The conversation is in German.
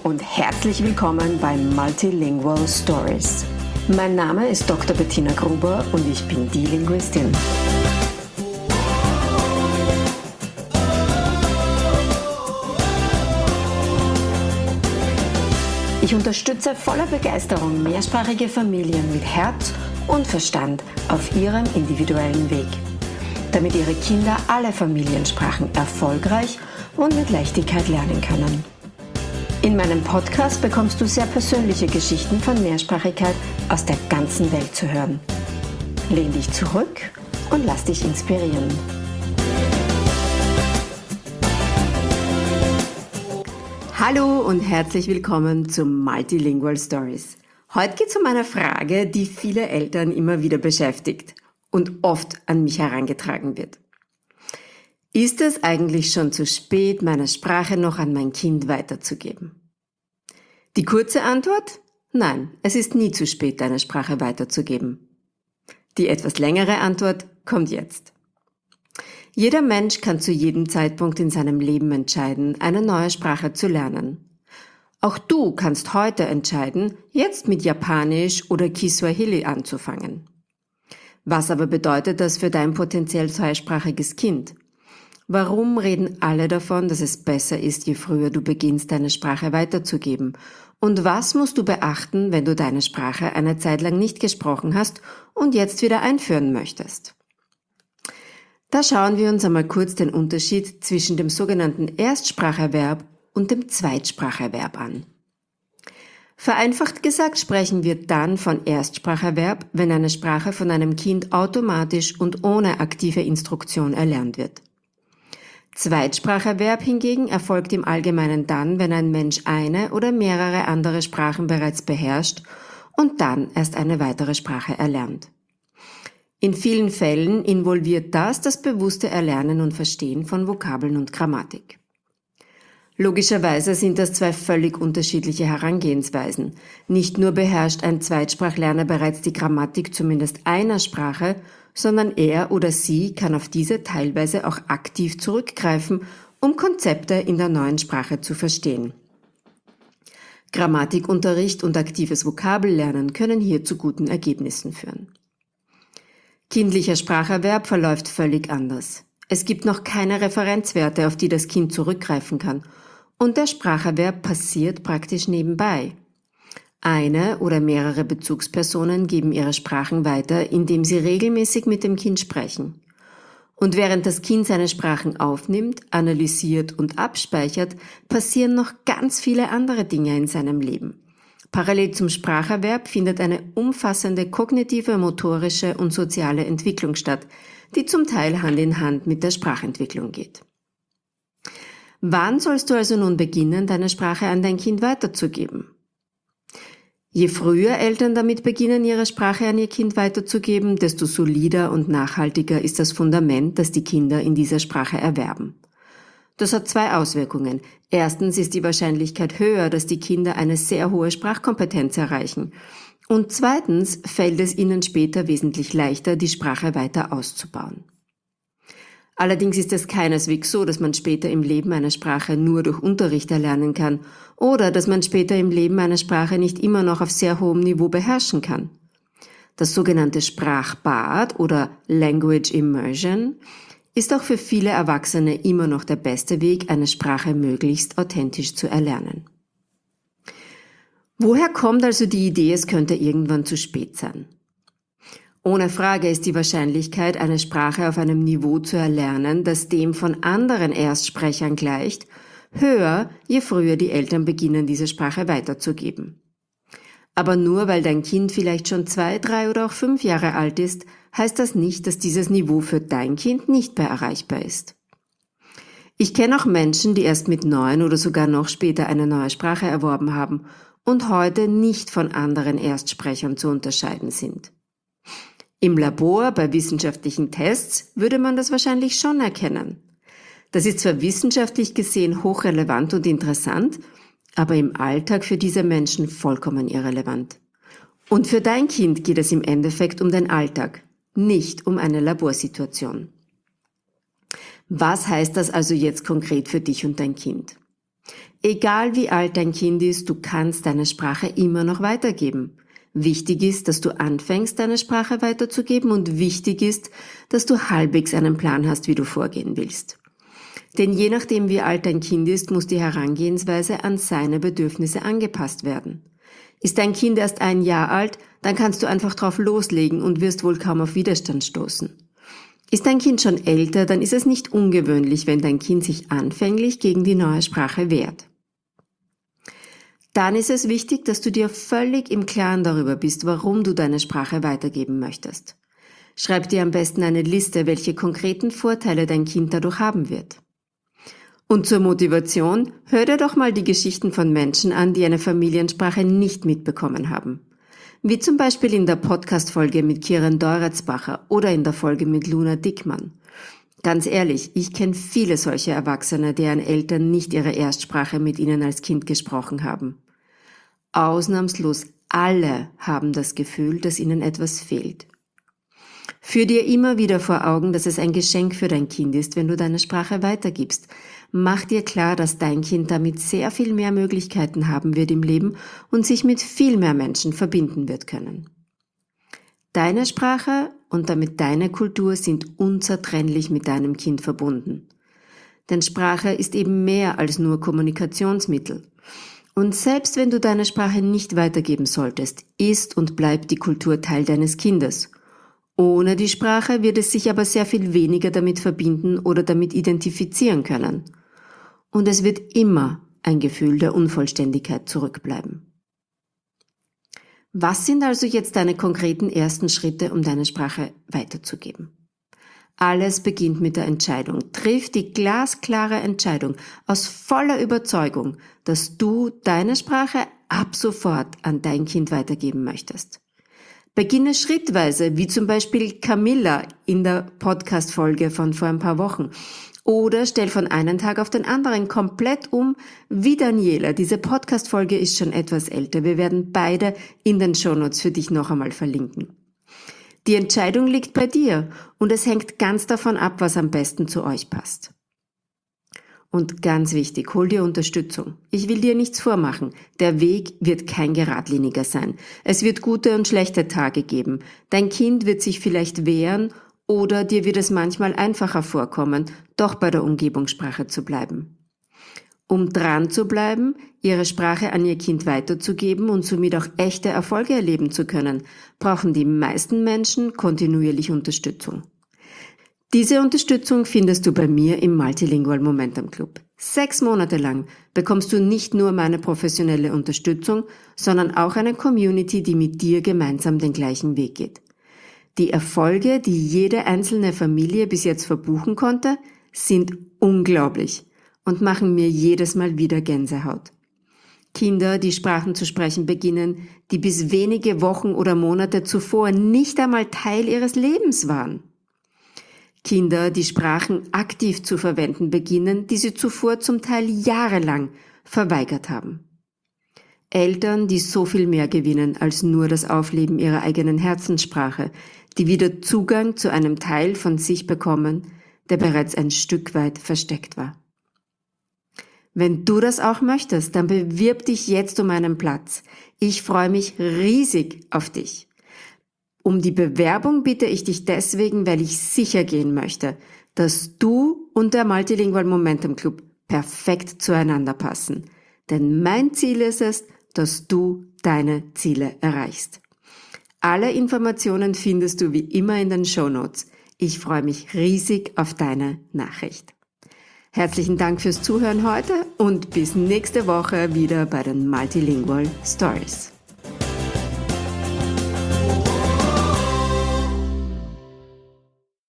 und herzlich willkommen bei Multilingual Stories. Mein Name ist Dr. Bettina Gruber und ich bin die Linguistin. Ich unterstütze voller Begeisterung mehrsprachige Familien mit Herz und Verstand auf ihrem individuellen Weg, damit ihre Kinder alle Familiensprachen erfolgreich und mit Leichtigkeit lernen können. In meinem Podcast bekommst du sehr persönliche Geschichten von Mehrsprachigkeit aus der ganzen Welt zu hören. Lehn dich zurück und lass dich inspirieren. Hallo und herzlich willkommen zu Multilingual Stories. Heute geht es um eine Frage, die viele Eltern immer wieder beschäftigt und oft an mich herangetragen wird. Ist es eigentlich schon zu spät, meine Sprache noch an mein Kind weiterzugeben? Die kurze Antwort? Nein, es ist nie zu spät, deine Sprache weiterzugeben. Die etwas längere Antwort kommt jetzt. Jeder Mensch kann zu jedem Zeitpunkt in seinem Leben entscheiden, eine neue Sprache zu lernen. Auch du kannst heute entscheiden, jetzt mit Japanisch oder Kiswahili anzufangen. Was aber bedeutet das für dein potenziell zweisprachiges Kind? Warum reden alle davon, dass es besser ist, je früher du beginnst, deine Sprache weiterzugeben? Und was musst du beachten, wenn du deine Sprache eine Zeit lang nicht gesprochen hast und jetzt wieder einführen möchtest? Da schauen wir uns einmal kurz den Unterschied zwischen dem sogenannten Erstspracherverb und dem Zweitspracherverb an. Vereinfacht gesagt sprechen wir dann von Erstspracherverb, wenn eine Sprache von einem Kind automatisch und ohne aktive Instruktion erlernt wird. Zweitspracherverb hingegen erfolgt im Allgemeinen dann, wenn ein Mensch eine oder mehrere andere Sprachen bereits beherrscht und dann erst eine weitere Sprache erlernt. In vielen Fällen involviert das bewusste Erlernen und Verstehen von Vokabeln und Grammatik. Logischerweise sind das zwei völlig unterschiedliche Herangehensweisen. Nicht nur beherrscht ein Zweitsprachlerner bereits die Grammatik zumindest einer Sprache, sondern er oder sie kann auf diese teilweise auch aktiv zurückgreifen, um Konzepte in der neuen Sprache zu verstehen. Grammatikunterricht und aktives Vokabellernen können hier zu guten Ergebnissen führen. Kindlicher Spracherwerb verläuft völlig anders. Es gibt noch keine Referenzwerte, auf die das Kind zurückgreifen kann, und der Spracherwerb passiert praktisch nebenbei. Eine oder mehrere Bezugspersonen geben ihre Sprachen weiter, indem sie regelmäßig mit dem Kind sprechen. Und während das Kind seine Sprachen aufnimmt, analysiert und abspeichert, passieren noch ganz viele andere Dinge in seinem Leben. Parallel zum Spracherwerb findet eine umfassende kognitive, motorische und soziale Entwicklung statt, die zum Teil Hand in Hand mit der Sprachentwicklung geht. Wann sollst du also nun beginnen, deine Sprache an dein Kind weiterzugeben? Je früher Eltern damit beginnen, ihre Sprache an ihr Kind weiterzugeben, desto solider und nachhaltiger ist das Fundament, das die Kinder in dieser Sprache erwerben. Das hat zwei Auswirkungen. Erstens ist die Wahrscheinlichkeit höher, dass die Kinder eine sehr hohe Sprachkompetenz erreichen. Und zweitens fällt es ihnen später wesentlich leichter, die Sprache weiter auszubauen. Allerdings ist es keineswegs so, dass man später im Leben eine Sprache nur durch Unterricht erlernen kann oder dass man später im Leben eine Sprache nicht immer noch auf sehr hohem Niveau beherrschen kann. Das sogenannte Sprachbad oder Language Immersion ist auch für viele Erwachsene immer noch der beste Weg, eine Sprache möglichst authentisch zu erlernen. Woher kommt also die Idee, es könnte irgendwann zu spät sein? Ohne Frage ist die Wahrscheinlichkeit, eine Sprache auf einem Niveau zu erlernen, das dem von anderen Erstsprechern gleicht, höher, je früher die Eltern beginnen, diese Sprache weiterzugeben. Aber nur weil dein Kind vielleicht schon 2, 3 oder auch 5 Jahre alt ist, heißt das nicht, dass dieses Niveau für dein Kind nicht mehr erreichbar ist. Ich kenne auch Menschen, die erst mit 9 oder sogar noch später eine neue Sprache erworben haben und heute nicht von anderen Erstsprechern zu unterscheiden sind. Im Labor, bei wissenschaftlichen Tests, würde man das wahrscheinlich schon erkennen. Das ist zwar wissenschaftlich gesehen hochrelevant und interessant, aber im Alltag für diese Menschen vollkommen irrelevant. Und für dein Kind geht es im Endeffekt um den Alltag, nicht um eine Laborsituation. Was heißt das also jetzt konkret für dich und dein Kind? Egal wie alt dein Kind ist, du kannst deine Sprache immer noch weitergeben. Wichtig ist, dass du anfängst, deine Sprache weiterzugeben und wichtig ist, dass du halbwegs einen Plan hast, wie du vorgehen willst. Denn je nachdem, wie alt dein Kind ist, muss die Herangehensweise an seine Bedürfnisse angepasst werden. Ist dein Kind erst 1 Jahr alt, dann kannst du einfach drauf loslegen und wirst wohl kaum auf Widerstand stoßen. Ist dein Kind schon älter, dann ist es nicht ungewöhnlich, wenn dein Kind sich anfänglich gegen die neue Sprache wehrt. Dann ist es wichtig, dass du dir völlig im Klaren darüber bist, warum du deine Sprache weitergeben möchtest. Schreib dir am besten eine Liste, welche konkreten Vorteile dein Kind dadurch haben wird. Und zur Motivation, hör dir doch mal die Geschichten von Menschen an, die eine Familiensprache nicht mitbekommen haben. Wie zum Beispiel in der Podcast-Folge mit Kiran Deuretsbacher oder in der Folge mit Luna Dickmann. Ganz ehrlich, ich kenne viele solche Erwachsene, deren Eltern nicht ihre Erstsprache mit ihnen als Kind gesprochen haben. Ausnahmslos alle haben das Gefühl, dass ihnen etwas fehlt. Führ dir immer wieder vor Augen, dass es ein Geschenk für dein Kind ist, wenn du deine Sprache weitergibst. Mach dir klar, dass dein Kind damit sehr viel mehr Möglichkeiten haben wird im Leben und sich mit viel mehr Menschen verbinden wird können. Deine Sprache und damit deine Kultur sind unzertrennlich mit deinem Kind verbunden. Denn Sprache ist eben mehr als nur Kommunikationsmittel. Und selbst wenn du deine Sprache nicht weitergeben solltest, ist und bleibt die Kultur Teil deines Kindes. Ohne die Sprache wird es sich aber sehr viel weniger damit verbinden oder damit identifizieren können. Und es wird immer ein Gefühl der Unvollständigkeit zurückbleiben. Was sind also jetzt deine konkreten ersten Schritte, um deine Sprache weiterzugeben? Alles beginnt mit der Entscheidung. Triff die glasklare Entscheidung aus voller Überzeugung, dass du deine Sprache ab sofort an dein Kind weitergeben möchtest. Beginne schrittweise, wie zum Beispiel Camilla in der Podcast-Folge von vor ein paar Wochen. Oder stell von einem Tag auf den anderen komplett um, wie Daniela. Diese Podcast-Folge ist schon etwas älter. Wir werden beide in den Shownotes für dich noch einmal verlinken. Die Entscheidung liegt bei dir und es hängt ganz davon ab, was am besten zu euch passt. Und ganz wichtig, hol dir Unterstützung. Ich will dir nichts vormachen. Der Weg wird kein geradliniger sein. Es wird gute und schlechte Tage geben. Dein Kind wird sich vielleicht wehren oder dir wird es manchmal einfacher vorkommen, doch bei der Umgebungssprache zu bleiben. Um dran zu bleiben, ihre Sprache an ihr Kind weiterzugeben und somit auch echte Erfolge erleben zu können, brauchen die meisten Menschen kontinuierlich Unterstützung. Diese Unterstützung findest du bei mir im Multilingual Momentum Club. 6 Monate lang bekommst du nicht nur meine professionelle Unterstützung, sondern auch eine Community, die mit dir gemeinsam den gleichen Weg geht. Die Erfolge, die jede einzelne Familie bis jetzt verbuchen konnte, sind unglaublich und machen mir jedes Mal wieder Gänsehaut. Kinder, die Sprachen zu sprechen beginnen, die bis wenige Wochen oder Monate zuvor nicht einmal Teil ihres Lebens waren. Kinder, die Sprachen aktiv zu verwenden beginnen, die sie zuvor zum Teil jahrelang verweigert haben. Eltern, die so viel mehr gewinnen als nur das Aufleben ihrer eigenen Herzenssprache, die wieder Zugang zu einem Teil von sich bekommen, der bereits ein Stück weit versteckt war. Wenn du das auch möchtest, dann bewirb dich jetzt um einen Platz. Ich freue mich riesig auf dich. Um die Bewerbung bitte ich dich deswegen, weil ich sicher gehen möchte, dass du und der Multilingual Momentum Club perfekt zueinander passen. Denn mein Ziel ist es, dass du deine Ziele erreichst. Alle Informationen findest du wie immer in den Shownotes. Ich freue mich riesig auf deine Nachricht. Herzlichen Dank fürs Zuhören heute und bis nächste Woche wieder bei den Multilingual Stories.